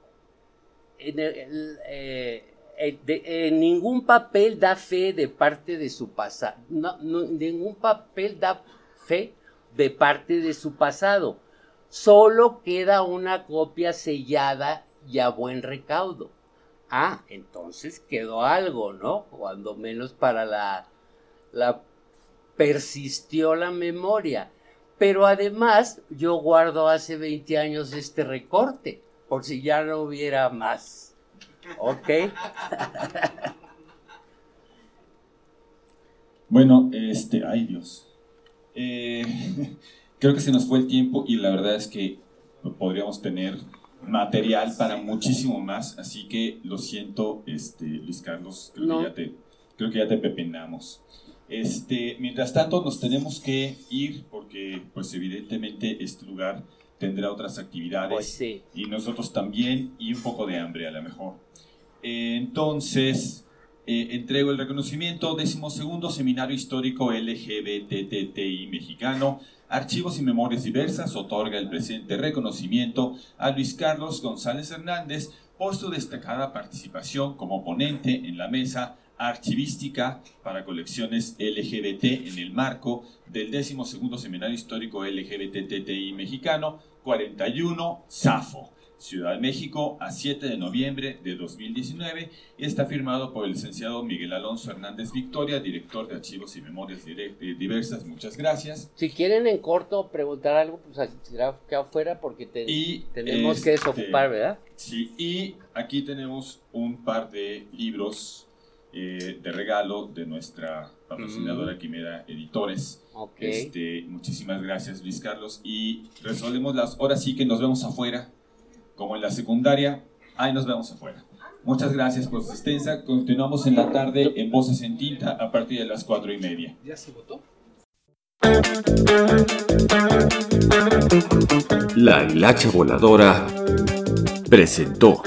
en ningún papel da fe de parte de su pasado. Ningún papel da fe de parte de su pasado. Solo queda una copia sellada y a buen recaudo. Ah, entonces quedó algo, ¿no? Cuando menos para la persistió la memoria. Pero además yo guardo hace 20 años este recorte, por si ya no hubiera más. ¿Ok? Bueno, ay Dios. Creo que se nos fue el tiempo y la verdad es que podríamos tener material para muchísimo más, así que lo siento, Luis Carlos, creo que ya te pepenamos. Mientras tanto nos tenemos que ir porque pues evidentemente este lugar tendrá otras actividades, pues sí. Y nosotros también, y un poco de hambre a lo mejor. Entonces entrego el reconocimiento 12º Seminario Histórico LGBTTI Mexicano, Archivos y Memorias Diversas, otorga el presente reconocimiento a Luis Carlos González Hernández por su destacada participación como ponente en la mesa archivística para colecciones LGBT en el marco del 12º Seminario Histórico LGBTTI Mexicano 41 SAFO, Ciudad de México, a 7 de noviembre de 2019, y está firmado por el licenciado Miguel Alonso Hernández Victoria, director de Archivos y Memorias Diversas. Muchas gracias. Si quieren en corto preguntar algo, pues será que afuera porque tenemos que desocupar, ¿verdad? Sí, y aquí tenemos un par de libros de regalo de nuestra patrocinadora Quimera Editores. Okay. Muchísimas gracias, Luis Carlos. Y resolvemos ahora sí que nos vemos afuera, como en la secundaria. Ahí nos vemos afuera. Muchas gracias por su asistencia. Continuamos en la tarde en Voces en Tinta a partir de las 4:30. ¿Ya se votó? La Hilacha Voladora presentó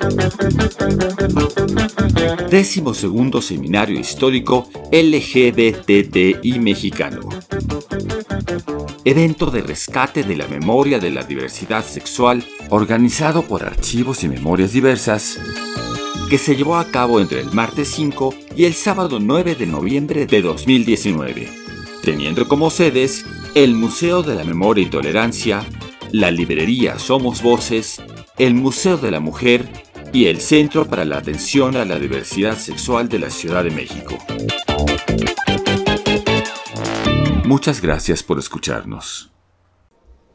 12º Seminario Histórico LGBTI Mexicano. Evento de rescate de la memoria de la diversidad sexual organizado por Archivos y Memorias Diversas, que se llevó a cabo entre el martes 5 y el sábado 9 de noviembre de 2019, teniendo como sedes el Museo de la Memoria y Tolerancia, la librería Somos Voces, el Museo de la Mujer y el Centro para la Atención a la Diversidad Sexual de la Ciudad de México. Muchas gracias por escucharnos.